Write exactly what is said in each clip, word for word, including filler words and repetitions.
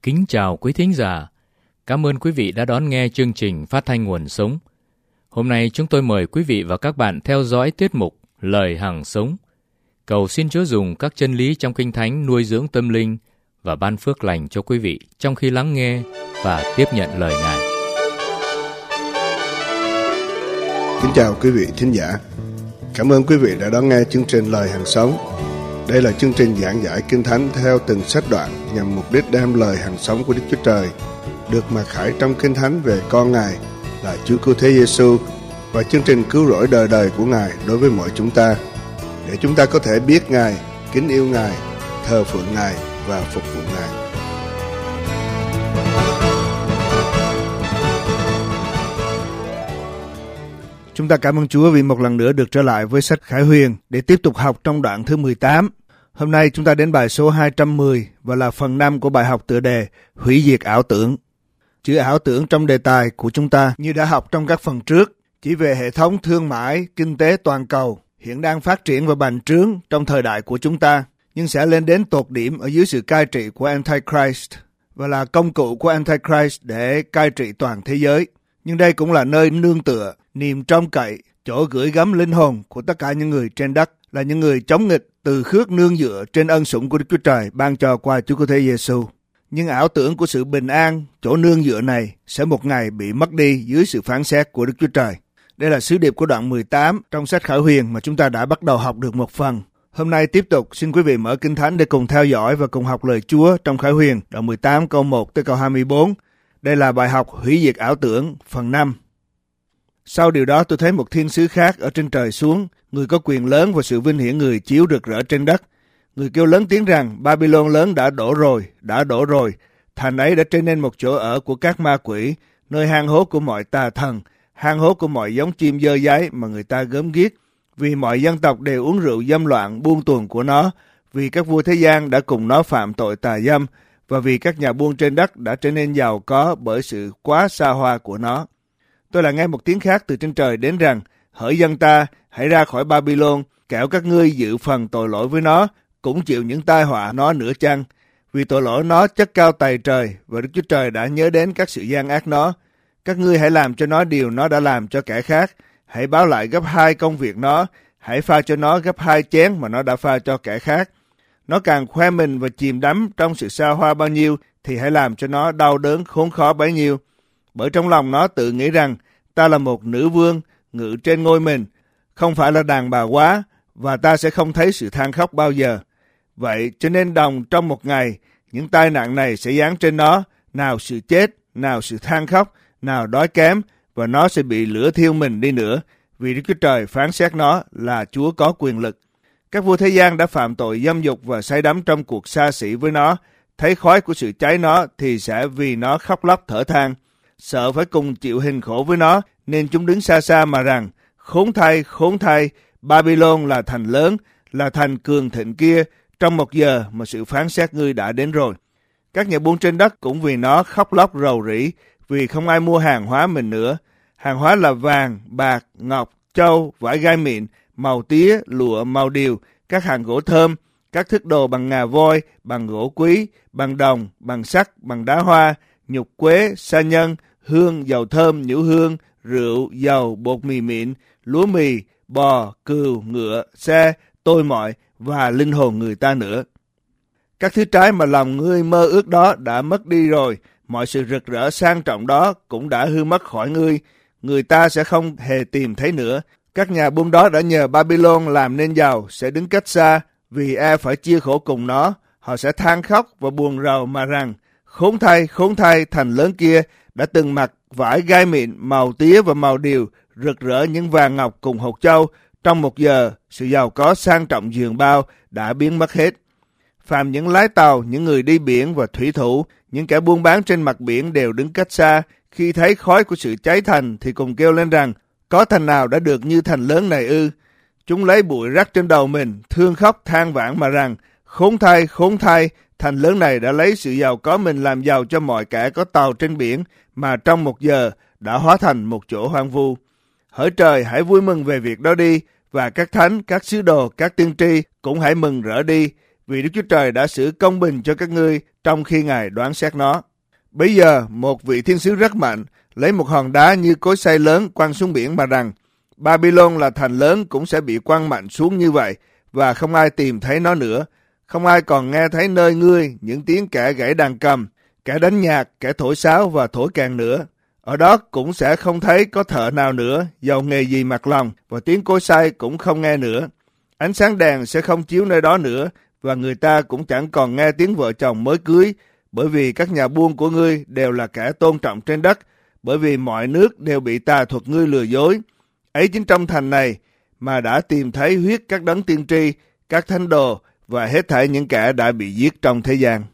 Kính chào quý thính giả. Cảm ơn quý vị đã đón nghe chương trình Phát thanh Nguồn Sống. Hôm nay chúng tôi mời quý vị và các bạn theo dõi tiết mục Lời Hằng Sống. Cầu xin Chúa dùng các chân lý trong Kinh Thánh nuôi dưỡng tâm linh và ban phước lành cho quý vị trong khi lắng nghe và tiếp nhận lời Ngài. Kính chào quý vị thính giả. Cảm ơn quý vị đã đón nghe chương trình Lời Hằng Sống. Đây là chương trình giảng giải Kinh Thánh theo từng sách đoạn nhằm mục đích đem lời hằng sống của Đức Chúa Trời được mặc khải trong Kinh Thánh về con Ngài là Chúa Cứu Thế Giêsu và chương trình cứu rỗi đời đời của Ngài đối với mọi chúng ta, để chúng ta có thể biết Ngài, kính yêu Ngài, thờ phượng Ngài và phục vụ Ngài. Chúng ta cảm ơn Chúa vì một lần nữa được trở lại với sách Khải Huyền để tiếp tục học trong đoạn thứ mười tám. Hôm nay chúng ta đến bài số hai trăm mười và là phần năm của bài học tựa đề Hủy diệt ảo tưởng. Chữ ảo tưởng trong đề tài của chúng ta như đã học trong các phần trước, chỉ về hệ thống thương mại, kinh tế toàn cầu hiện đang phát triển và bành trướng trong thời đại của chúng ta, nhưng sẽ lên đến tột điểm ở dưới sự cai trị của Antichrist và là công cụ của Antichrist để cai trị toàn thế giới. Nhưng đây cũng là nơi nương tựa, niềm trông cậy, chỗ gửi gắm linh hồn của tất cả những người trên đất, là những người chống nghịch từ khước nương dựa trên ân sủng của Đức Chúa Trời ban cho qua Chúa Cứu Thế Giêsu. Nhưng ảo tưởng của sự bình an, chỗ nương dựa này sẽ một ngày bị mất đi dưới sự phán xét của Đức Chúa Trời. Đây là sứ điệp của đoạn mười tám trong sách Khải Huyền mà chúng ta đã bắt đầu học được một phần. Hôm nay tiếp tục xin quý vị mở Kinh Thánh để cùng theo dõi và cùng học lời Chúa trong Khải Huyền đoạn mười tám câu một tới câu hai mươi bốn. Đây là bài học Hủy diệt ảo tưởng phần năm. Sau điều đó tôi thấy một thiên sứ khác ở trên trời xuống, người có quyền lớn và sự vinh hiển người chiếu rực rỡ trên đất. Người kêu lớn tiếng rằng Babylon lớn đã đổ rồi, đã đổ rồi. Thành ấy đã trở nên một chỗ ở của các ma quỷ, nơi hang hố của mọi tà thần, hang hố của mọi giống chim dơ dáy mà người ta gớm ghiếc. Vì mọi dân tộc đều uống rượu dâm loạn buông tuồng của nó, vì các vua thế gian đã cùng nó phạm tội tà dâm, và vì các nhà buôn trên đất đã trở nên giàu có bởi sự quá xa hoa của nó. Tôi lại nghe một tiếng khác từ trên trời đến rằng, hỡi dân ta, hãy ra khỏi Babylon, kẻo các ngươi dự phần tội lỗi với nó, cũng chịu những tai họa nó nữa chăng? Vì tội lỗi nó chất cao tày trời, và Đức Chúa Trời đã nhớ đến các sự gian ác nó. Các ngươi hãy làm cho nó điều nó đã làm cho kẻ khác, hãy báo lại gấp hai công việc nó, hãy pha cho nó gấp hai chén mà nó đã pha cho kẻ khác. Nó càng khoe mình và chìm đắm trong sự xa hoa bao nhiêu, thì hãy làm cho nó đau đớn khốn khó bấy nhiêu. Bởi trong lòng nó tự nghĩ rằng, ta là một nữ vương, ngự trên ngôi mình, không phải là đàn bà quá, và ta sẽ không thấy sự than khóc bao giờ. Vậy cho nên đồng trong một ngày, những tai nạn này sẽ giáng trên nó, nào sự chết, nào sự than khóc, nào đói kém, và nó sẽ bị lửa thiêu mình đi nữa, vì Đức Chúa Trời phán xét nó là Chúa có quyền lực. Các vua thế gian đã phạm tội dâm dục và say đắm trong cuộc xa xỉ với nó, thấy khói của sự cháy nó thì sẽ vì nó khóc lóc thở than. Sợ phải cùng chịu hình khổ với nó, nên chúng đứng xa xa mà rằng, khốn thay, khốn thay, Babylon là thành lớn, là thành cường thịnh kia, trong một giờ mà sự phán xét ngươi đã đến rồi. Các nhà buôn trên đất cũng vì nó khóc lóc rầu rĩ, vì không ai mua hàng hóa mình nữa. Hàng hóa là vàng, bạc, ngọc, châu, vải gai mịn, màu tía, lụa, màu điều, các hàng gỗ thơm, các thức đồ bằng ngà voi, bằng gỗ quý, bằng đồng, bằng sắt, bằng đá hoa, nhục quế, sa nhân, hương, dầu thơm, nhũ hương, rượu, dầu, bột mì mịn, lúa mì, bò, cừu, ngựa, xe, tôi mọi và linh hồn người ta nữa. Các thứ trái mà lòng ngươi mơ ước đó đã mất đi rồi, mọi sự rực rỡ sang trọng đó cũng đã hư mất khỏi ngươi, người ta sẽ không hề tìm thấy nữa. Các nhà buôn đó đã nhờ Babylon làm nên giàu sẽ đứng cách xa, vì e phải chia khổ cùng nó. Họ sẽ than khóc và buồn rầu mà rằng, khốn thay, khốn thay, thành lớn kia đã từng mặc vải gai mịn, màu tía và màu điều, rực rỡ những vàng ngọc cùng hột châu. Trong một giờ, sự giàu có sang trọng giường bao đã biến mất hết. Phàm những lái tàu, những người đi biển và thủy thủ, những kẻ buôn bán trên mặt biển đều đứng cách xa. Khi thấy khói của sự cháy thành thì cùng kêu lên rằng, có thành nào đã được như thành lớn này ư? Chúng lấy bụi rắc trên đầu mình, thương khóc than vãn mà rằng, khốn thay, khốn thay, thành lớn này đã lấy sự giàu có mình làm giàu cho mọi kẻ có tàu trên biển, mà trong một giờ đã hóa thành một chỗ hoang vu. Hỡi trời, hãy vui mừng về việc đó đi, và các thánh, các sứ đồ, các tiên tri cũng hãy mừng rỡ đi, vì Đức Chúa Trời đã xử công bình cho các ngươi trong khi Ngài đoán xét nó. Bây giờ, một vị thiên sứ rất mạnh lấy một hòn đá như cối xay lớn quăng xuống biển mà rằng, Babylon là thành lớn cũng sẽ bị quăng mạnh xuống như vậy, và không ai tìm thấy nó nữa. Không ai còn nghe thấy nơi ngươi những tiếng kẻ gãy đàn cầm, kẻ đánh nhạc, kẻ thổi sáo và thổi kèn nữa. Ở đó cũng sẽ không thấy có thợ nào nữa, dầu nghề gì mặc lòng, và tiếng cối xay cũng không nghe nữa. Ánh sáng đèn sẽ không chiếu nơi đó nữa, và người ta cũng chẳng còn nghe tiếng vợ chồng mới cưới, bởi vì các nhà buôn của ngươi đều là kẻ tôn trọng trên đất, bởi vì mọi nước đều bị tà thuật ngươi lừa dối. Ấy chính trong thành này mà đã tìm thấy huyết các đấng tiên tri, các thánh đồ và hết thảy những kẻ đã bị giết trong thế gian.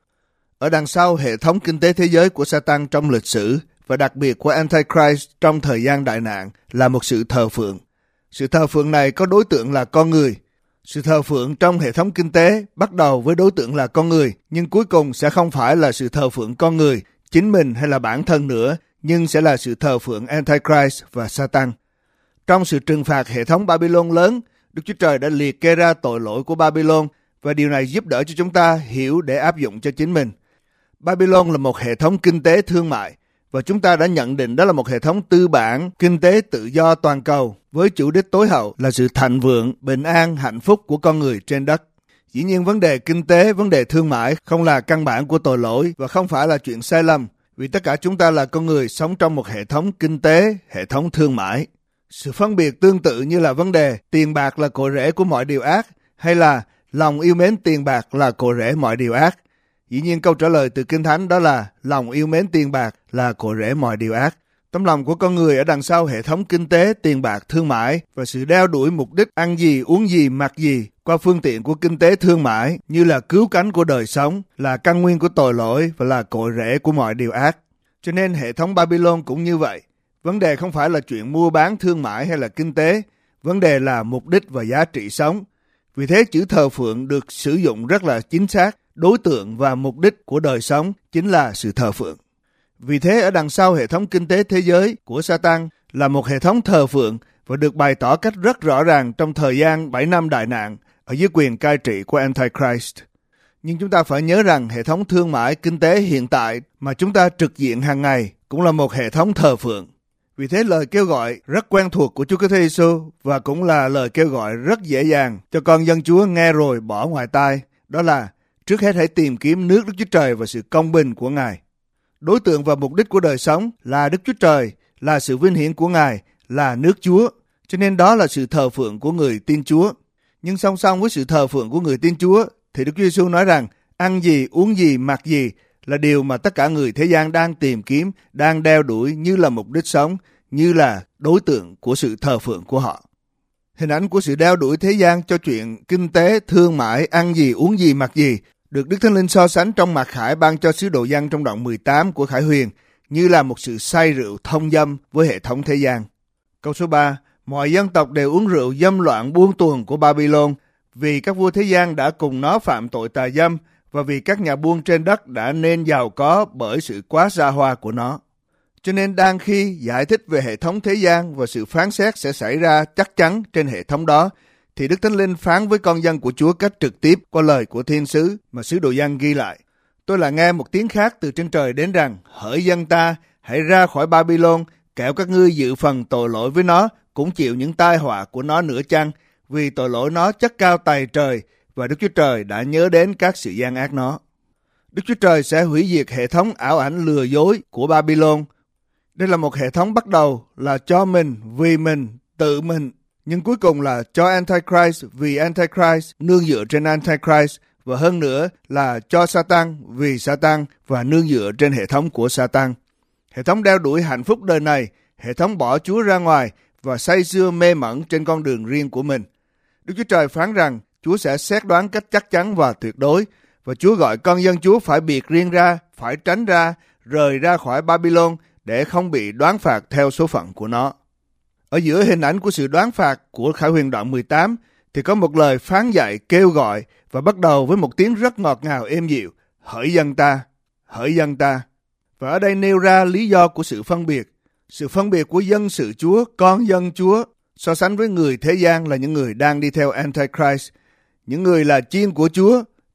Ở đằng sau hệ thống kinh tế thế giới của Satan trong lịch sử và đặc biệt của Antichrist trong thời gian đại nạn là một sự thờ phượng. Sự thờ phượng này có đối tượng là con người. Sự thờ phượng trong hệ thống kinh tế bắt đầu với đối tượng là con người, nhưng cuối cùng sẽ không phải là sự thờ phượng con người, chính mình hay là bản thân nữa, nhưng sẽ là sự thờ phượng Antichrist và Satan. Trong sự trừng phạt hệ thống Babylon lớn, Đức Chúa Trời đã liệt kê ra tội lỗi của Babylon, và điều này giúp đỡ cho chúng ta hiểu để áp dụng cho chính mình. Babylon là một hệ thống kinh tế thương mại, và chúng ta đã nhận định đó là một hệ thống tư bản, kinh tế tự do toàn cầu, với chủ đích tối hậu là sự thịnh vượng, bình an, hạnh phúc của con người trên đất. Dĩ nhiên vấn đề kinh tế, vấn đề thương mại không là căn bản của tội lỗi và không phải là chuyện sai lầm, vì tất cả chúng ta là con người sống trong một hệ thống kinh tế, hệ thống thương mại. Sự phân biệt tương tự như là vấn đề tiền bạc là cội rễ của mọi điều ác, hay là lòng yêu mến tiền bạc là cội rễ mọi điều ác. Dĩ nhiên câu trả lời từ Kinh Thánh đó là lòng yêu mến tiền bạc là cội rễ mọi điều ác. Tấm lòng của con người ở đằng sau hệ thống kinh tế, tiền bạc, thương mại và sự đeo đuổi mục đích ăn gì, uống gì, mặc gì qua phương tiện của kinh tế thương mại như là cứu cánh của đời sống, là căn nguyên của tội lỗi và là cội rễ của mọi điều ác. Cho nên hệ thống Babylon cũng như vậy. Vấn đề không phải là chuyện mua bán thương mại hay là kinh tế, vấn đề là mục đích và giá trị sống. Vì thế chữ thờ phượng được sử dụng rất là chính xác, đối tượng và mục đích của đời sống chính là sự thờ phượng. Vì thế ở đằng sau hệ thống kinh tế thế giới của Satan là một hệ thống thờ phượng và được bày tỏ cách rất rõ ràng trong thời gian bảy năm đại nạn ở dưới quyền cai trị của Antichrist. Nhưng chúng ta phải nhớ rằng hệ thống thương mại kinh tế hiện tại mà chúng ta trực diện hàng ngày cũng là một hệ thống thờ phượng. Vì thế lời kêu gọi rất quen thuộc của Chúa Kitô Giêsu và cũng là lời kêu gọi rất dễ dàng cho con dân Chúa nghe rồi bỏ ngoài tai, đó là trước hết hãy tìm kiếm nước Đức Chúa Trời và sự công bình của Ngài. Đối tượng và mục đích của đời sống là Đức Chúa Trời, là sự vinh hiển của Ngài, là nước Chúa. Cho nên đó là sự thờ phượng của người tin Chúa. Nhưng song song với sự thờ phượng của người tin Chúa thì Đức Chúa Giêsu nói rằng ăn gì, uống gì, mặc gì là điều mà tất cả người thế gian đang tìm kiếm, đang đeo đuổi như là mục đích sống, như là đối tượng của sự thờ phượng của họ. Hình ảnh của sự đeo đuổi thế gian cho chuyện kinh tế, thương mại, ăn gì, uống gì, mặc gì được Đức Thánh Linh so sánh trong Mặc Khải ban cho sứ đồ Giăng trong đoạn mười tám của Khải Huyền như là một sự say rượu thông dâm với hệ thống thế gian. Câu số ba, mọi dân tộc đều uống rượu dâm loạn buông tuồng của Babylon, vì các vua thế gian đã cùng nó phạm tội tà dâm và vì các nhà buôn trên đất đã nên giàu có bởi sự quá xa hoa của nó. Cho nên đang khi giải thích về hệ thống thế gian và sự phán xét sẽ xảy ra chắc chắn trên hệ thống đó, thì Đức Thánh Linh phán với con dân của Chúa cách trực tiếp qua lời của thiên sứ mà sứ đồ Giăng ghi lại. Tôi là nghe một tiếng khác từ trên trời đến rằng, hỡi dân ta, hãy ra khỏi Babylon, kẻo các ngươi dự phần tội lỗi với nó, cũng chịu những tai họa của nó nữa chăng, vì tội lỗi nó chất cao tày trời, và Đức Chúa Trời đã nhớ đến các sự gian ác nó. Đức Chúa Trời sẽ hủy diệt hệ thống ảo ảnh lừa dối của Babylon. Đây là một hệ thống bắt đầu là cho mình, vì mình, tự mình, nhưng cuối cùng là cho Antichrist vì Antichrist, nương dựa trên Antichrist, và hơn nữa là cho Satan vì Satan và nương dựa trên hệ thống của Satan. Hệ thống đeo đuổi hạnh phúc đời này, hệ thống bỏ Chúa ra ngoài và say sưa mê mẩn trên con đường riêng của mình. Đức Chúa Trời phán rằng Chúa sẽ xét đoán cách chắc chắn và tuyệt đối, và Chúa gọi con dân Chúa phải biệt riêng ra, phải tránh ra, rời ra khỏi Babylon để không bị đoán phạt theo số phận của nó. Ở giữa hình ảnh của sự đoán phạt của Khải Huyền đoạn mười tám thì có một lời phán dạy kêu gọi và bắt đầu với một tiếng rất ngọt ngào êm dịu, hỡi dân ta, hỡi dân ta. Và ở đây nêu ra lý do của sự phân biệt, sự phân biệt của dân sự Chúa, con dân Chúa, so sánh với người thế gian là những người đang đi theo Antichrist, những người là chiên của Chúa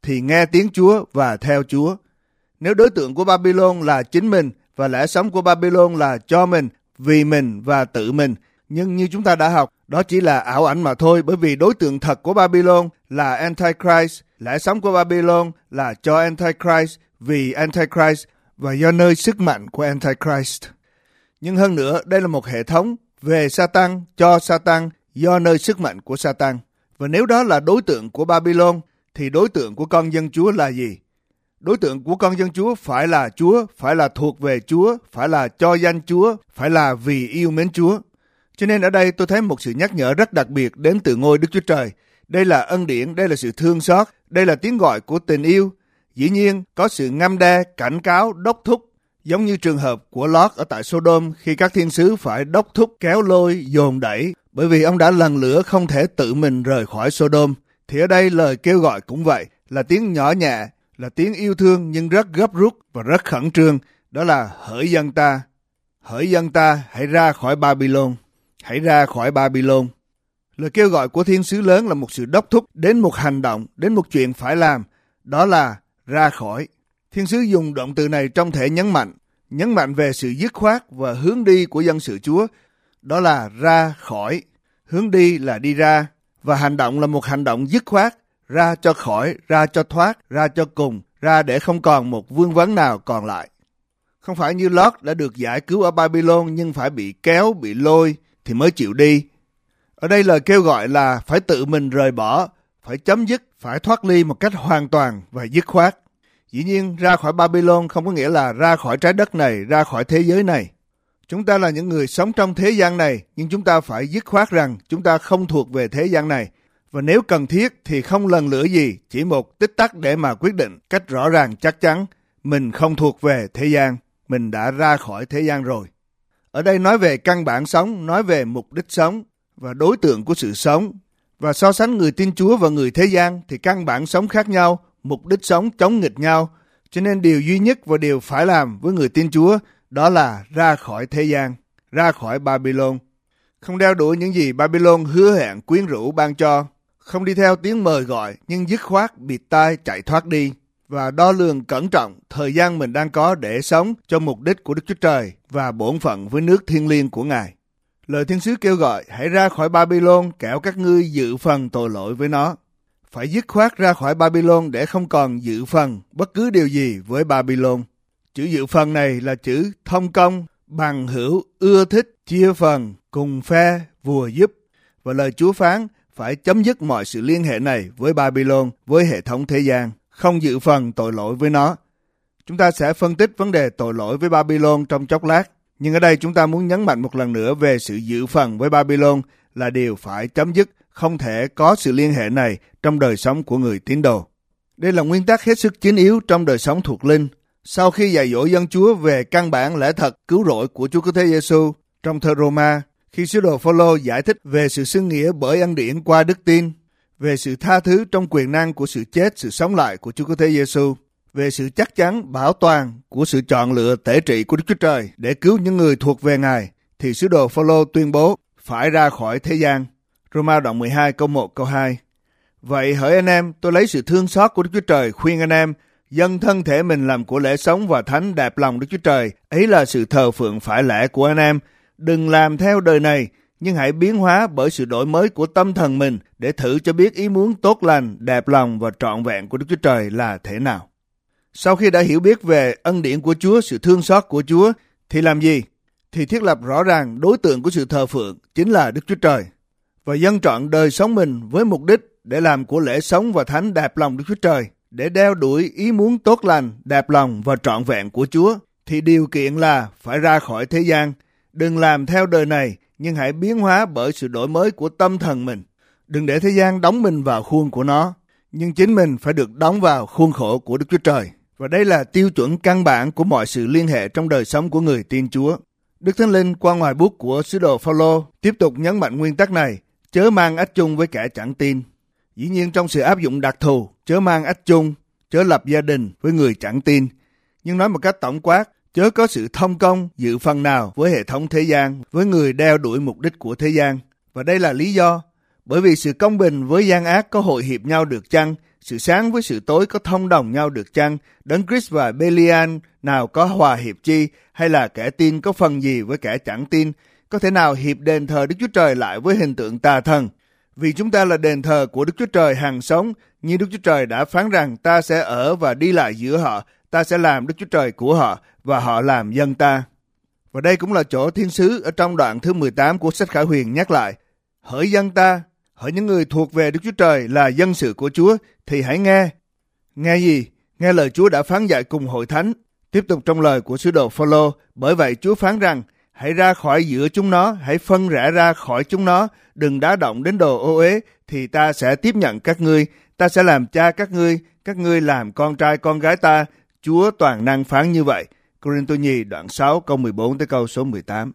thì nghe tiếng Chúa và theo Chúa. Nếu đối tượng của Babylon là chính mình và lẽ sống của Babylon là cho mình, vì mình và tự mình, nhưng như chúng ta đã học, đó chỉ là ảo ảnh mà thôi, bởi vì đối tượng thật của Babylon là Antichrist, lẽ sống của Babylon là cho Antichrist, vì Antichrist và do nơi sức mạnh của Antichrist. Nhưng hơn nữa, đây là một hệ thống về Satan, cho Satan, do nơi sức mạnh của Satan. Và nếu đó là đối tượng của Babylon, thì đối tượng của con dân Chúa là gì? Đối tượng của con dân Chúa phải là Chúa, phải là thuộc về Chúa, phải là cho danh Chúa, phải là vì yêu mến Chúa. Cho nên ở đây tôi thấy một sự nhắc nhở rất đặc biệt đến từ ngôi Đức Chúa Trời. Đây là ân điển, đây là sự thương xót, đây là tiếng gọi của tình yêu. Dĩ nhiên, có sự ngăn đe, cảnh cáo, đốc thúc, giống như trường hợp của Lót ở tại Sodom khi các thiên sứ phải đốc thúc, kéo lôi, dồn đẩy, bởi vì ông đã lần lửa không thể tự mình rời khỏi Sodom. Thì ở đây lời kêu gọi cũng vậy, là tiếng nhỏ nhẹ, là tiếng yêu thương nhưng rất gấp rút và rất khẩn trương, đó là hỡi dân ta, hỡi dân ta, hãy ra khỏi Babylon, hãy ra khỏi Babylon. Lời kêu gọi của thiên sứ lớn là một sự đốc thúc đến một hành động, đến một chuyện phải làm, đó là ra khỏi. Thiên sứ dùng động từ này trong thể nhấn mạnh, nhấn mạnh về sự dứt khoát và hướng đi của dân sự Chúa, đó là ra khỏi. Hướng đi là đi ra, và hành động là một hành động dứt khoát, ra cho khỏi, ra cho thoát, ra cho cùng, ra để không còn một vương vấn nào còn lại. Không phải như Lót đã được giải cứu ở Babylon nhưng phải bị kéo, bị lôi thì mới chịu đi. Ở đây lời kêu gọi là phải tự mình rời bỏ, phải chấm dứt, phải thoát ly một cách hoàn toàn và dứt khoát. Dĩ nhiên ra khỏi Babylon không có nghĩa là ra khỏi trái đất này, ra khỏi thế giới này. Chúng ta là những người sống trong thế gian này, nhưng chúng ta phải dứt khoát rằng chúng ta không thuộc về thế gian này. Và nếu cần thiết thì không lần lữa gì, chỉ một tích tắc để mà quyết định cách rõ ràng chắc chắn mình không thuộc về thế gian, mình đã ra khỏi thế gian rồi. Ở đây nói về căn bản sống, nói về mục đích sống và đối tượng của sự sống. Và so sánh người tin Chúa và người thế gian thì căn bản sống khác nhau, mục đích sống chống nghịch nhau. Cho nên điều duy nhất và điều phải làm với người tin Chúa đó là ra khỏi thế gian, ra khỏi Babylon. Không đeo đuổi những gì Babylon hứa hẹn quyến rũ ban cho. Không đi theo tiếng mời gọi nhưng dứt khoát bịt tai chạy thoát đi. Và đo lường cẩn trọng thời gian mình đang có để sống cho mục đích của Đức Chúa Trời và bổn phận với nước thiêng liêng của Ngài. Lời thiên sứ kêu gọi hãy ra khỏi Babylon kẻo các ngươi dự phần tội lỗi với nó. Phải dứt khoát ra khỏi Babylon để không còn dự phần bất cứ điều gì với Babylon. Chữ dự phần này là chữ thông công, bằng hữu, ưa thích, chia phần, cùng phe, vùa giúp. Và lời Chúa phán phải chấm dứt mọi sự liên hệ này với Babylon, với hệ thống thế gian, không dự phần tội lỗi với nó. Chúng ta sẽ phân tích vấn đề tội lỗi với Babylon trong chốc lát. Nhưng ở đây chúng ta muốn nhấn mạnh một lần nữa về sự dự phần với Babylon là điều phải chấm dứt, không thể có sự liên hệ này trong đời sống của người tín đồ. Đây là nguyên tắc hết sức chính yếu trong đời sống thuộc linh. Sau khi dạy dỗ dân Chúa về căn bản lẽ thật cứu rỗi của Chúa Cứu Thế Giêsu trong thơ Roma, khi sứ đồ Phôlô giải thích về sự xưng nghĩa bởi ân điển qua đức tin, về sự tha thứ trong quyền năng của sự chết, sự sống lại của Chúa Cứu Thế Giêsu, về sự chắc chắn bảo toàn của sự chọn lựa tể trị của Đức Chúa Trời để cứu những người thuộc về Ngài, thì sứ đồ Phôlô tuyên bố phải ra khỏi thế gian. Roma đoạn mười hai câu một câu hai. Vậy hỡi anh em, tôi lấy sự thương xót của Đức Chúa Trời khuyên anh em dâng thân thể mình làm của lễ sống và thánh đẹp lòng Đức Chúa Trời, ấy là sự thờ phượng phải lẽ của anh em. Đừng làm theo đời này, nhưng hãy biến hóa bởi sự đổi mới của tâm thần mình để thử cho biết ý muốn tốt lành, đẹp lòng và trọn vẹn của Đức Chúa Trời là thế nào. Sau khi đã hiểu biết về ân điển của Chúa, sự thương xót của Chúa, thì làm gì? Thì thiết lập rõ ràng đối tượng của sự thờ phượng chính là Đức Chúa Trời. Và dâng trọn đời sống mình với mục đích để làm của lễ sống và thánh đẹp lòng Đức Chúa Trời, để đeo đuổi ý muốn tốt lành, đẹp lòng và trọn vẹn của Chúa, thì điều kiện là phải ra khỏi thế gian. Đừng làm theo đời này, nhưng hãy biến hóa bởi sự đổi mới của tâm thần mình. Đừng để thế gian đóng mình vào khuôn của nó, nhưng chính mình phải được đóng vào khuôn khổ của Đức Chúa Trời. Và đây là tiêu chuẩn căn bản của mọi sự liên hệ trong đời sống của người tin Chúa. Đức Thánh Linh qua ngòi bút của sứ đồ Phôlô tiếp tục nhấn mạnh nguyên tắc này, chớ mang ách chung với kẻ chẳng tin. Dĩ nhiên trong sự áp dụng đặc thù, chớ mang ách chung, chớ lập gia đình với người chẳng tin. Nhưng nói một cách tổng quát, chớ có sự thông công dự phần nào với hệ thống thế gian, với người đeo đuổi mục đích của thế gian. Và đây là lý do, bởi vì sự công bình với gian ác có hội hiệp nhau được chăng, Sự sáng với sự tối có thông đồng nhau được chăng? Đấng Christ và Belial nào có hòa hiệp chi? Hay là kẻ tin có phần gì với kẻ chẳng tin? Có thể nào hiệp đền thờ Đức Chúa Trời lại với hình tượng tà thần? Vì chúng ta là đền thờ của Đức Chúa Trời hằng sống, như Đức Chúa Trời đã phán rằng ta sẽ ở và đi lại giữa họ, ta sẽ làm Đức Chúa Trời của họ và họ làm dân ta. Và đây cũng là chỗ thiên sứ ở trong đoạn thứ mười tám của sách Khải Huyền nhắc lại. Hỡi dân ta, hỡi những người thuộc về Đức Chúa Trời là dân sự của Chúa, thì hãy nghe. Nghe gì? Nghe lời Chúa đã phán dạy cùng hội thánh. Tiếp tục trong lời của sứ đồ Phôlô, bởi vậy Chúa phán rằng, hãy ra khỏi giữa chúng nó, hãy phân rẽ ra khỏi chúng nó, đừng đá động đến đồ ô uế, thì ta sẽ tiếp nhận các ngươi, ta sẽ làm cha các ngươi, các ngươi làm con trai con gái ta. Chúa toàn năng phán như vậy. Cô-rinh-tô nhì đoạn sáu câu mười bốn tới câu số mười tám.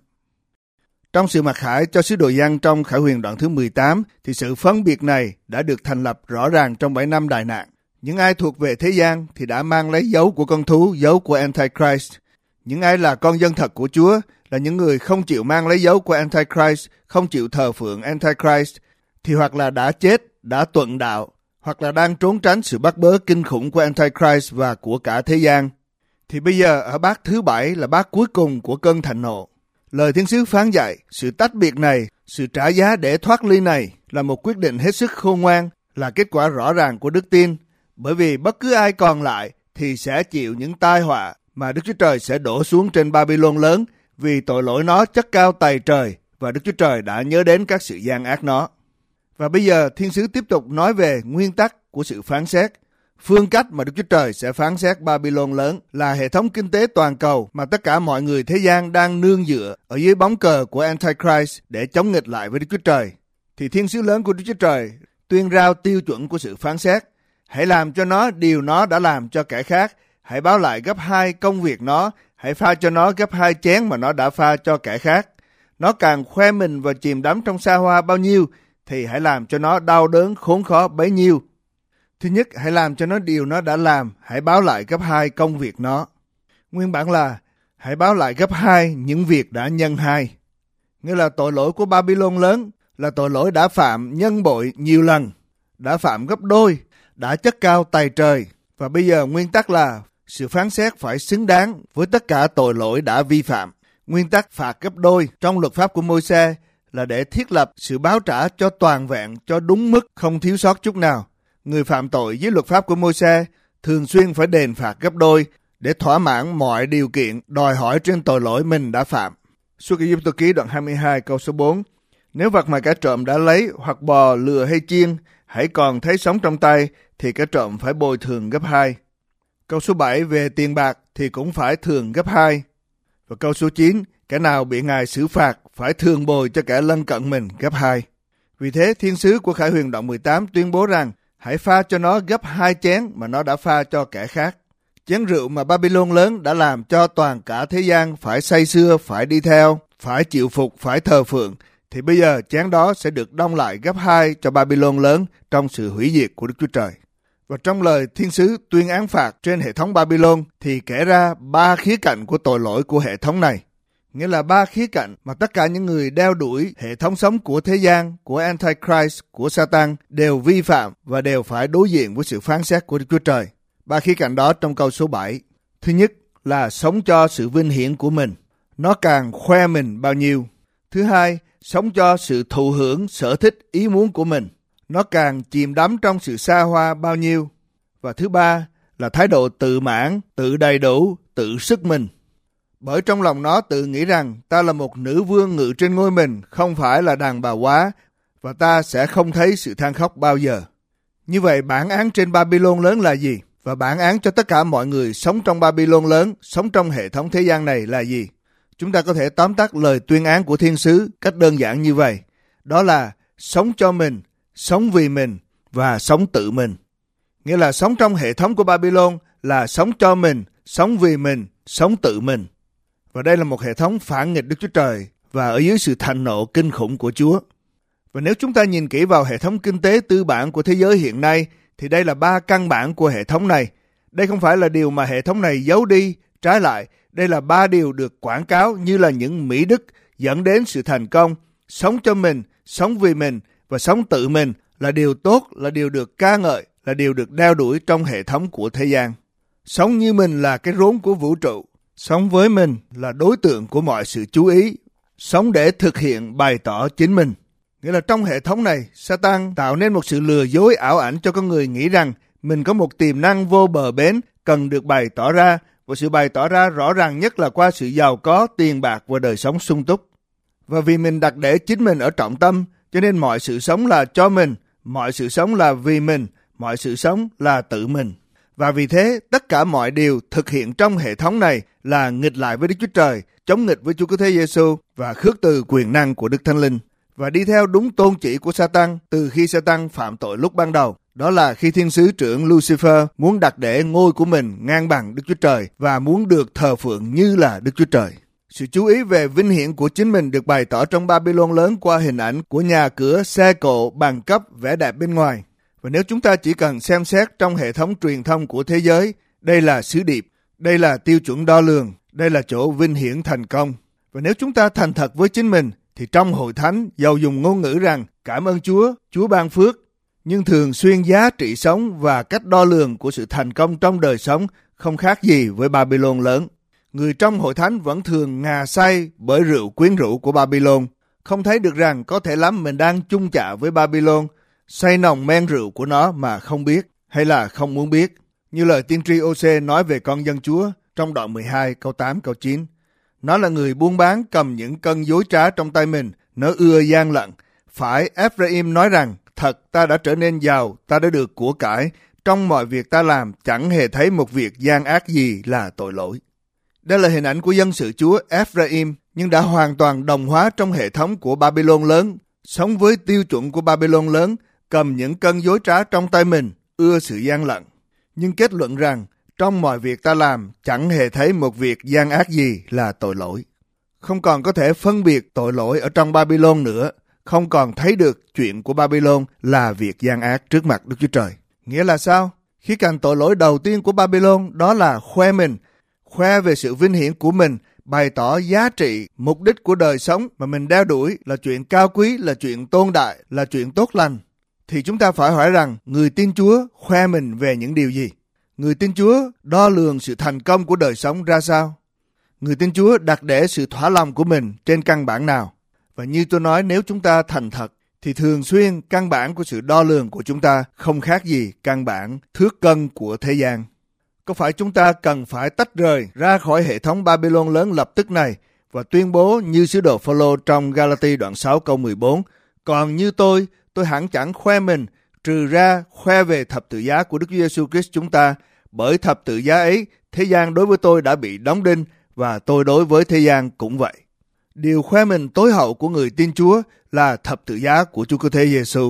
Trong sự mặc khải cho sứ đồ Giăng trong Khải Huyền đoạn thứ mười tám, thì sự phân biệt này đã được thành lập rõ ràng trong bảy năm đại nạn. Những ai thuộc về thế gian thì đã mang lấy dấu của con thú, dấu của Antichrist. Những ai là con dân thật của Chúa là những người không chịu mang lấy dấu của Antichrist, không chịu thờ phượng Antichrist, thì hoặc là đã chết, đã tuận đạo, hoặc là đang trốn tránh sự bắt bớ kinh khủng của Antichrist và của cả thế gian. Thì bây giờ ở bát thứ bảy là bát cuối cùng của cơn thạnh nộ. Lời thiên sứ phán dạy, sự tách biệt này, sự trả giá để thoát ly này là một quyết định hết sức khôn ngoan, là kết quả rõ ràng của đức tin. Bởi vì bất cứ ai còn lại thì sẽ chịu những tai họa mà Đức Chúa Trời sẽ đổ xuống trên Babylon lớn, vì tội lỗi nó chất cao tày trời và Đức Chúa Trời đã nhớ đến các sự gian ác nó. Và bây giờ thiên sứ tiếp tục nói về nguyên tắc của sự phán xét. Phương cách mà Đức Chúa Trời sẽ phán xét Babylon lớn là hệ thống kinh tế toàn cầu mà tất cả mọi người thế gian đang nương dựa ở dưới bóng cờ của Antichrist để chống nghịch lại với Đức Chúa Trời. Thì thiên sứ lớn của Đức Chúa Trời tuyên rao tiêu chuẩn của sự phán xét. Hãy làm cho nó điều nó đã làm cho kẻ khác. Hãy báo lại gấp hai công việc nó. Hãy pha cho nó gấp hai chén mà nó đã pha cho kẻ khác. Nó càng khoe mình và chìm đắm trong xa hoa bao nhiêu, thì hãy làm cho nó đau đớn khốn khó bấy nhiêu. Thứ nhất, hãy làm cho nó điều nó đã làm, hãy báo lại gấp hai công việc nó. Nguyên bản là, hãy báo lại gấp hai những việc đã nhân hai. Nghĩa là tội lỗi của Babylon lớn là tội lỗi đã phạm nhân bội nhiều lần, đã phạm gấp đôi, đã chất cao tày trời. Và bây giờ nguyên tắc là sự phán xét phải xứng đáng với tất cả tội lỗi đã vi phạm. Nguyên tắc phạt gấp đôi trong luật pháp của Môi-se là để thiết lập sự báo trả cho toàn vẹn, cho đúng mức, không thiếu sót chút nào. Người phạm tội dưới luật pháp của Môi-se thường xuyên phải đền phạt gấp đôi để thỏa mãn mọi điều kiện đòi hỏi trên tội lỗi mình đã phạm. Xuất Ai-cập ký đoạn hai mươi hai câu số bốn. Nếu vật mà kẻ trộm đã lấy hoặc bò, lừa hay chiên hãy còn thấy sống trong tay thì kẻ trộm phải bồi thường gấp hai. Câu số bảy, về tiền bạc thì cũng phải thường gấp hai. Và câu số chín, kẻ nào bị Ngài xử phạt phải thường bồi cho kẻ lân cận mình gấp hai. Vì thế, thiên sứ của Khải Huyền đoạn mười tám tuyên bố rằng hãy pha cho nó gấp hai chén mà nó đã pha cho kẻ khác. Chén rượu mà Babylon lớn đã làm cho toàn cả thế gian phải say sưa, phải đi theo, phải chịu phục, phải thờ phượng, thì bây giờ chén đó sẽ được đong lại gấp hai cho Babylon lớn trong sự hủy diệt của Đức Chúa Trời. Và trong lời thiên sứ tuyên án phạt trên hệ thống Babylon thì kể ra ba khía cạnh của tội lỗi của hệ thống này. Nghĩa là ba khía cạnh mà tất cả những người đeo đuổi hệ thống sống của thế gian, của Antichrist, của Satan đều vi phạm và đều phải đối diện với sự phán xét của Đức Chúa Trời. Ba khía cạnh đó trong câu số bảy. Thứ nhất là sống cho sự vinh hiển của mình. Nó càng khoe mình bao nhiêu. Thứ hai, sống cho sự thụ hưởng, sở thích, ý muốn của mình. Nó càng chìm đắm trong sự xa hoa bao nhiêu. Và thứ ba là thái độ tự mãn, tự đầy đủ, tự sức mình. Bởi trong lòng nó tự nghĩ rằng ta là một nữ vương ngự trên ngôi mình, không phải là đàn bà quá, và ta sẽ không thấy sự than khóc bao giờ. Như vậy bản án trên Babylon lớn là gì? Và bản án cho tất cả mọi người sống trong Babylon lớn, sống trong hệ thống thế gian này là gì? Chúng ta có thể tóm tắt lời tuyên án của thiên sứ cách đơn giản như vậy. Đó là sống cho mình, sống vì mình và sống tự mình. Nghĩa là sống trong hệ thống của Babylon là sống cho mình, sống vì mình, sống tự mình. Và đây là một hệ thống phản nghịch Đức Chúa Trời và ở dưới sự thạnh nộ kinh khủng của Chúa. Và nếu chúng ta nhìn kỹ vào hệ thống kinh tế tư bản của thế giới hiện nay, thì đây là ba căn bản của hệ thống này. Đây không phải là điều mà hệ thống này giấu đi, trái lại, đây là ba điều được quảng cáo như là những mỹ đức dẫn đến sự thành công. Sống cho mình, sống vì mình và sống tự mình là điều tốt, là điều được ca ngợi, là điều được đeo đuổi trong hệ thống của thế gian. Sống như mình là cái rốn của vũ trụ. Sống với mình là đối tượng của mọi sự chú ý. Sống để thực hiện bày tỏ chính mình. Nghĩa là trong hệ thống này, Satan tạo nên một sự lừa dối ảo ảnh cho con người nghĩ rằng mình có một tiềm năng vô bờ bến cần được bày tỏ ra, và sự bày tỏ ra rõ ràng nhất là qua sự giàu có, tiền bạc và đời sống sung túc. Và vì mình đặt để chính mình ở trọng tâm, cho nên mọi sự sống là cho mình, mọi sự sống là vì mình, mọi sự sống là tự mình. Và vì thế, tất cả mọi điều thực hiện trong hệ thống này là nghịch lại với Đức Chúa Trời, chống nghịch với Chúa Cứu Thế Giêsu và khước từ quyền năng của Đức Thánh Linh. Và đi theo đúng tôn chỉ của Satan từ khi Satan phạm tội lúc ban đầu. Đó là khi thiên sứ trưởng Lucifer muốn đặt để ngôi của mình ngang bằng Đức Chúa Trời và muốn được thờ phượng như là Đức Chúa Trời. Sự chú ý về vinh hiển của chính mình được bày tỏ trong Babylon lớn qua hình ảnh của nhà cửa, xe cộ, bằng cấp, vẻ đẹp bên ngoài. Và nếu chúng ta chỉ cần xem xét trong hệ thống truyền thông của thế giới, đây là sứ điệp, đây là tiêu chuẩn đo lường, đây là chỗ vinh hiển thành công. Và nếu chúng ta thành thật với chính mình, thì trong hội thánh dầu dùng ngôn ngữ rằng cảm ơn Chúa, Chúa ban phước, nhưng thường xuyên giá trị sống và cách đo lường của sự thành công trong đời sống không khác gì với Babylon lớn. Người trong hội thánh vẫn thường ngà say bởi rượu quyến rũ của Babylon, không thấy được rằng có thể lắm mình đang chung chạ với Babylon, say nồng men rượu của nó mà không biết hay là không muốn biết. Như lời tiên tri Ô-sê nói về con dân Chúa trong đoạn mười hai câu tám câu chín. Nó là người buôn bán cầm những cân dối trá trong tay mình, nó ưa gian lận. Phải Ephraim nói rằng, thật ta đã trở nên giàu, ta đã được của cải, trong mọi việc ta làm chẳng hề thấy một việc gian ác gì là tội lỗi. Đây là hình ảnh của dân sự Chúa Ephraim, nhưng đã hoàn toàn đồng hóa trong hệ thống của Babylon lớn, sống với tiêu chuẩn của Babylon lớn, cầm những cân dối trá trong tay mình, ưa sự gian lận. Nhưng kết luận rằng, trong mọi việc ta làm, chẳng hề thấy một việc gian ác gì là tội lỗi. Không còn có thể phân biệt tội lỗi ở trong Babylon nữa, không còn thấy được chuyện của Babylon là việc gian ác trước mặt Đức Chúa Trời. Nghĩa là sao? Khía cạnh tội lỗi đầu tiên của Babylon đó là khoe mình, khoe về sự vinh hiển của mình, bày tỏ giá trị, mục đích của đời sống mà mình đeo đuổi là chuyện cao quý, là chuyện tôn đại, là chuyện tốt lành. Thì chúng ta phải hỏi rằng, người tin Chúa khoe mình về những điều gì? Người tin Chúa đo lường sự thành công của đời sống ra sao? Người tin Chúa đặt để sự thỏa lòng của mình trên căn bản nào? Và như tôi nói, nếu chúng ta thành thật, thì thường xuyên căn bản của sự đo lường của chúng ta không khác gì căn bản thước cân của thế gian. Có phải chúng ta cần phải tách rời ra khỏi hệ thống Babylon lớn lập tức này và tuyên bố như sứ đồ Phao-lô trong Ga-la-ti đoạn sáu câu mười bốn, còn như tôi, tôi hẳn chẳng khoe mình, trừ ra khoe về thập tự giá của Đức Chúa Giêsu Christ chúng ta, bởi thập tự giá ấy, thế gian đối với tôi đã bị đóng đinh và tôi đối với thế gian cũng vậy. Điều khoe mình tối hậu của người tin Chúa là thập tự giá của Chúa Cứu Thế Giêsu.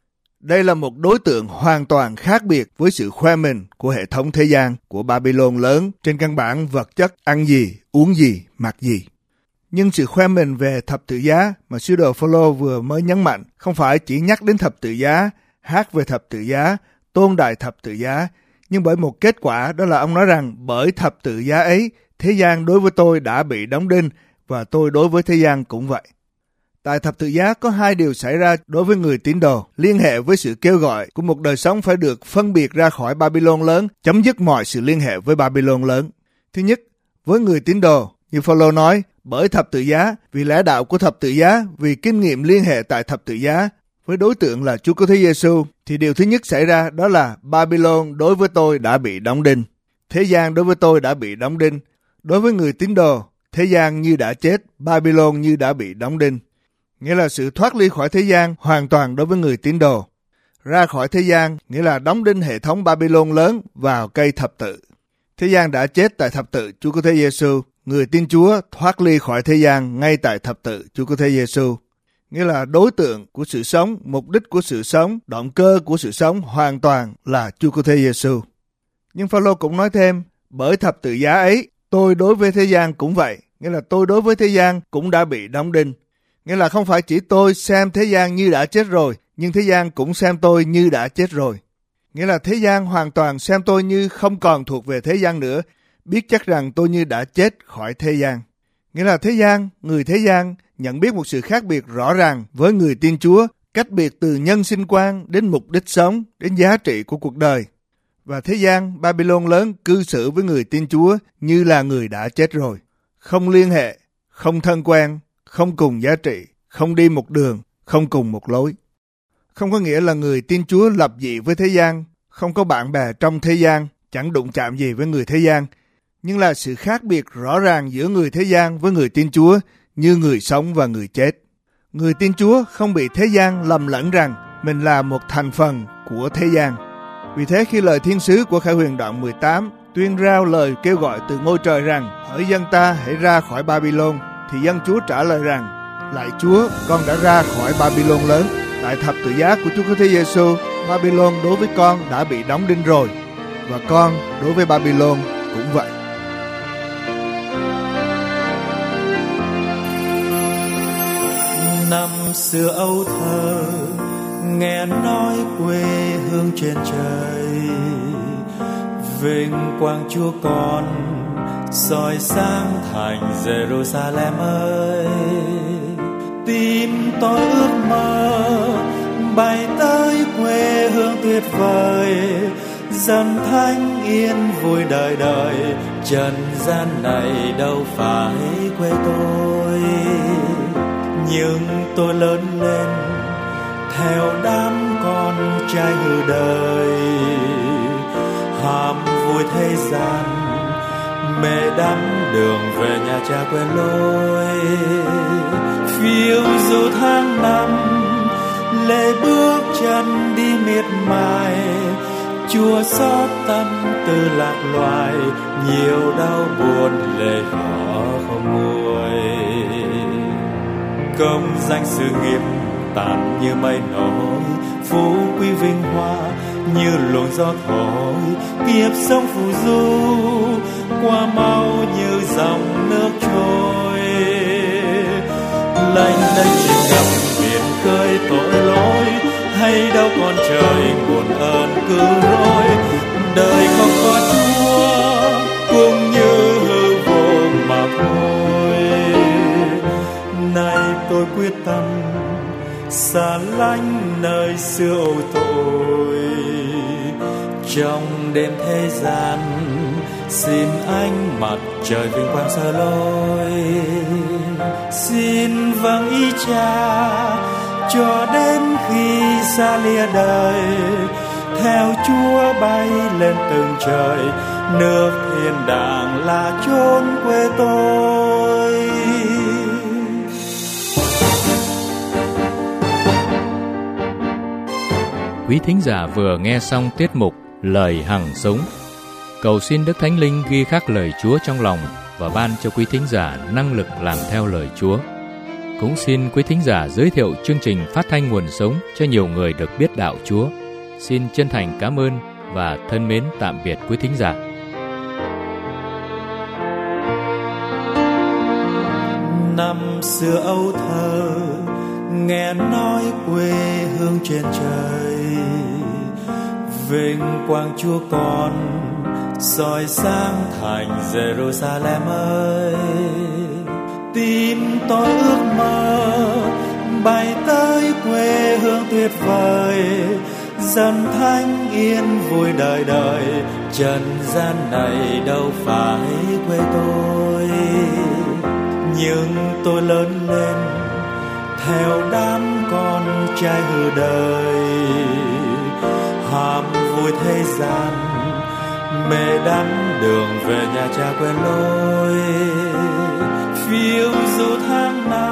Đây là một đối tượng hoàn toàn khác biệt với sự khoe mình của hệ thống thế gian của Babylon lớn trên căn bản vật chất, ăn gì, uống gì, mặc gì. Nhưng sự khoe mình về thập tự giá mà sứ đồ Phao-lô vừa mới nhấn mạnh không phải chỉ nhắc đến thập tự giá, hát về thập tự giá, tôn đại thập tự giá, nhưng bởi một kết quả đó là ông nói rằng bởi thập tự giá ấy, thế gian đối với tôi đã bị đóng đinh và tôi đối với thế gian cũng vậy. Tại thập tự giá có hai điều xảy ra đối với người tín đồ, liên hệ với sự kêu gọi của một đời sống phải được phân biệt ra khỏi Babylon lớn, chấm dứt mọi sự liên hệ với Babylon lớn. Thứ nhất, với người tín đồ, như Phao-lô nói, bởi thập tự giá, vì lẽ đạo của thập tự giá, vì kinh nghiệm liên hệ tại thập tự giá, với đối tượng là Chúa Cứu Thế Giêsu, thì điều thứ nhất xảy ra đó là Babylon đối với tôi đã bị đóng đinh. Thế gian đối với tôi đã bị đóng đinh. Đối với người tín đồ, thế gian như đã chết, Babylon như đã bị đóng đinh. Nghĩa là sự thoát ly khỏi thế gian hoàn toàn đối với người tín đồ. Ra khỏi thế gian nghĩa là đóng đinh hệ thống Babylon lớn vào cây thập tự. Thế gian đã chết tại thập tự Chúa Cứu Thế Giêsu. Người tin Chúa thoát ly khỏi thế gian ngay tại thập tự Chúa Cứu Thế Giêsu. Nghĩa là đối tượng của sự sống, mục đích của sự sống, động cơ của sự sống hoàn toàn là Chúa Cứu Thế Giêsu. Nhưng Phao-lô cũng nói thêm, bởi thập tự giá ấy, tôi đối với thế gian cũng vậy. Nghĩa là tôi đối với thế gian cũng đã bị đóng đinh. Nghĩa là không phải chỉ tôi xem thế gian như đã chết rồi, nhưng thế gian cũng xem tôi như đã chết rồi. Nghĩa là thế gian hoàn toàn xem tôi như không còn thuộc về thế gian nữa, biết chắc rằng tôi như đã chết khỏi thế gian. Nghĩa là thế gian, người thế gian nhận biết một sự khác biệt rõ ràng với người tin Chúa cách biệt từ nhân sinh quan đến mục đích sống, đến giá trị của cuộc đời. Và thế gian Babylon lớn cư xử với người tin Chúa như là người đã chết rồi. Không liên hệ, không thân quen, không cùng giá trị, không đi một đường, không cùng một lối. Không có nghĩa là người tin Chúa lập dị với thế gian, không có bạn bè trong thế gian, chẳng đụng chạm gì với người thế gian. Nhưng là sự khác biệt rõ ràng giữa người thế gian với người tin Chúa như người sống và người chết. Người tin Chúa không bị thế gian lầm lẫn rằng mình là một thành phần của thế gian. Vì thế khi lời thiên sứ của Khải Huyền đoạn mười tám tuyên rao lời kêu gọi từ ngôi trời rằng hỡi dân ta hãy ra khỏi Babylon, thì dân Chúa trả lời rằng lạy Chúa, con đã ra khỏi Babylon lớn. Tại thập tự giá của Chúa Cứu Thế Giêsu, Babylon đối với con đã bị đóng đinh rồi, và con đối với Babylon cũng vậy. Năm xưa âu thơ nghe nói quê hương trên trời, vinh quang Chúa con soi sáng thành Jerusalem ơi. Tim tôi ước mơ bay tới quê hương tuyệt vời, dân thánh yên vui đời đời, trần gian này đâu phải quê tôi. Nhưng tôi lớn lên theo đám con trai hư đời, ham vui thế gian, mê đắm đường về nhà cha quen lối. Phiêu du tháng năm, lê bước chân đi miệt mài, Chúa xót tâm tư lạc loài, nhiều đau buồn lệ khó không nguôi. Công danh sự nghiệp tàn như mây nổi, phú quý vinh hoa như luồng gió thổi. Kiếp sống phù du qua mau như dòng nước trôi, lênh đênh trên ngập biển khơi tội lỗi, hay đâu còn trời nguồn ơn cứu rỗi. Đời không có Chúa cũng như hư vô mà thôi. Nay tôi quyết tâm xa lánh nơi xưa âu tội, trong đêm thế gian xin ánh mặt trời vinh quang soi lối. Xin vâng ý Cha cho đến khi xa lìa đời, theo Chúa bay lên từng trời, nước thiên đàng là chốn quê tôi. Quý thính giả vừa nghe xong tiết mục Lời Hằng Sống. Cầu xin Đức Thánh Linh ghi khắc lời Chúa trong lòng và ban cho quý thính giả năng lực làm theo lời Chúa. Cũng xin quý thính giả giới thiệu chương trình phát thanh nguồn sống cho nhiều người được biết đạo Chúa. Xin chân thành cảm ơn và thân mến tạm biệt quý thính giả. Năm xưa âu thơ nghe nói quê hương trên trời, vinh quang Chúa con soi sáng thành Jerusalem ơi. Tim tôi ước mơ bay tới quê hương tuyệt vời, dân thánh yên vui đời đời, trần gian này đâu phải quê tôi. Nhưng tôi lớn lên theo đám con trai hư đời, ham vui thế gian, mê đắm đường về nhà cha quen lối. Phiêu du tháng năm,